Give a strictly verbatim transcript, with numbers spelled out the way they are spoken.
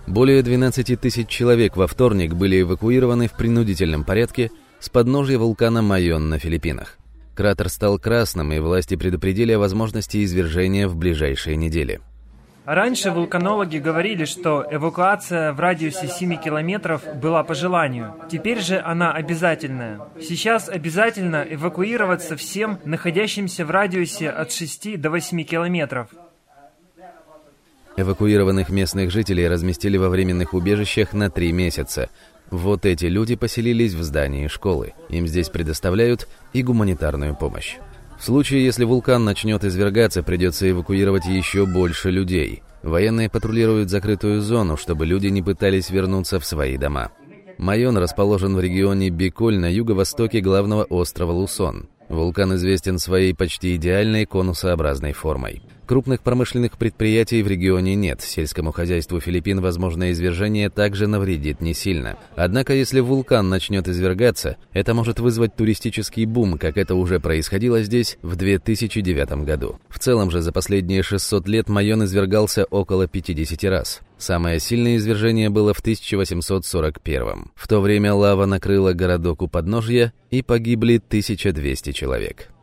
Более двенадцати тысяч человек во вторник были эвакуированы в принудительном порядке с подножья вулкана Майон на Филиппинах. Кратер стал красным, и власти предупредили о возможности извержения в ближайшие недели. Раньше вулканологи говорили, что эвакуация в радиусе семи километров была по желанию. Теперь же она обязательная. Сейчас обязательно эвакуироваться всем, находящимся в радиусе от шести до восьми километров. Эвакуированных местных жителей разместили во временных убежищах на три месяца. Вот эти люди поселились в здании школы. Им здесь предоставляют и гуманитарную помощь. В случае, если вулкан начнет извергаться, придется эвакуировать еще больше людей. Военные патрулируют закрытую зону, чтобы люди не пытались вернуться в свои дома. Майон расположен в регионе Биколь на юго-востоке главного острова Лусон. Вулкан известен своей почти идеальной конусообразной формой. Крупных промышленных предприятий в регионе нет. Сельскому хозяйству Филиппин возможное извержение также навредит не сильно. Однако, если вулкан начнет извергаться, это может вызвать туристический бум, как это уже происходило здесь в две тысячи девятом году. В целом же за последние шестьсот лет Майон извергался около пятидесяти раз. Самое сильное извержение было в тысяча восемьсот сорок первом. В то время лава накрыла городок у подножья, и погибли тысяча двести человек.